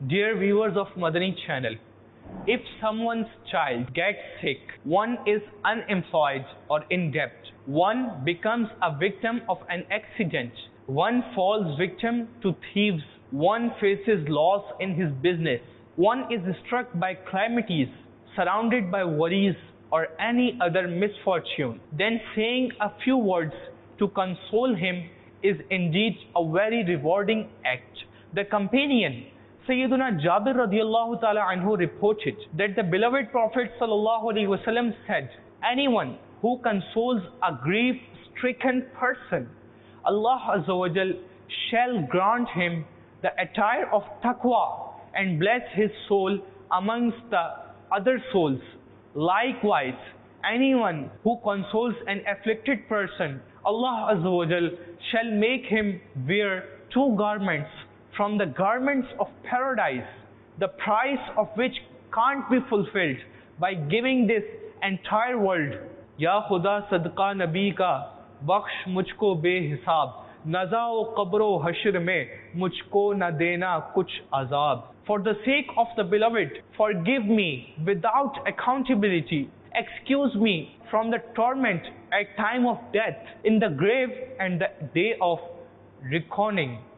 Dear viewers of Madani channel, if someone's child gets sick, one is unemployed or in debt, one becomes a victim of an accident, one falls victim to thieves, one faces loss in his business, one is struck by calamities, surrounded by worries or any other misfortune, then saying a few words to console him is indeed a very rewarding act. The companion Sayyiduna Jabir radiallahu ta'ala anhu reported that the beloved Prophet sallallahu alaihi wasallam said, anyone who consoles a grief-stricken person, Allah Azza wa Jal shall grant him the attire of taqwa and bless his soul amongst the other souls. Likewise, anyone who consoles an afflicted person, Allah Azza wa Jal shall make him wear two garments from the garments of paradise, the price of which can't be fulfilled by giving this entire world. Ya Khuda Sadqa Nabi ka Bakhsh Mujhko Behisab, Nazao Qabro Hashr Mein Mujhko Na Dena Kuch Azab. For the sake of the beloved, forgive me without accountability. Excuse me from the torment at time of death, in the grave and the day of reckoning.